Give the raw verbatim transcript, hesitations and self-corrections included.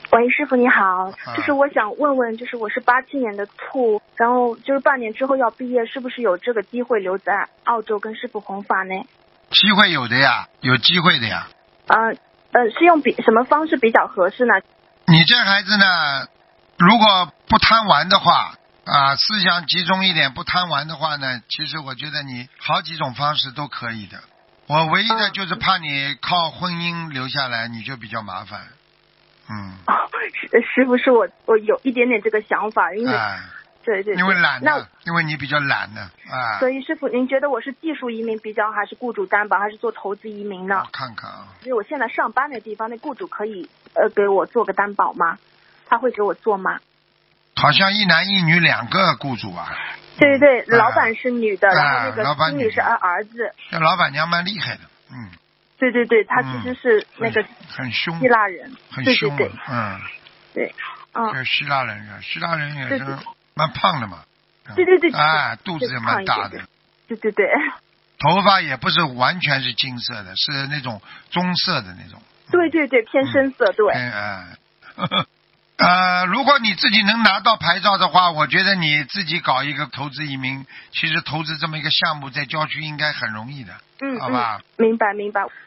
喂，师傅你好，就是我想问问，就是我是八七年的兔，然后就是半年之后要毕业，是不是有这个机会留在澳洲跟师傅弘法呢？ 机会有的呀，有机会的呀。 呃呃，是用比什么方式比较合适呢？ 你这孩子呢，如果不贪玩的话啊，思想集中一点，不贪玩的话呢，其实我觉得你好几种方式都可以的。我唯一的就是怕你靠婚姻留下来，你就比较麻烦。嗯。 哦，师师傅是我我有一点点这个想法，因为、 哎、 对对对， 因为懒那呢，因为你比较懒呢啊。 所以师傅，您觉得我是技术移民比较好，还是雇主担保，还是做投资移民呢？ 我看看啊。 就是我现在上班的地方，那雇主可以呃给我做个担保吗？他会给我做吗？ 好像一男一女两个雇主啊。 对对对， 啊、 老板是女的， 啊、 然后那老板个经理是儿儿子。 这老板娘蛮厉害的，嗯。 对对对，他其实是那个很凶， 希腊人， 很凶、啊， 对对对， 嗯， 对，嗯， 这希腊人啊，希腊人也是蛮胖的嘛， 对对对， 啊，肚子也蛮大的， 对对对， 头发也不是完全是金色的，是那种棕色的那种， 对对对，偏深色，对， 偏啊。呃，如果你自己能拿到牌照的话，我觉得你自己搞一个投资移民，其实投资这么一个项目在郊区应该很容易的， 嗯， 好吧？ 嗯，明白明白。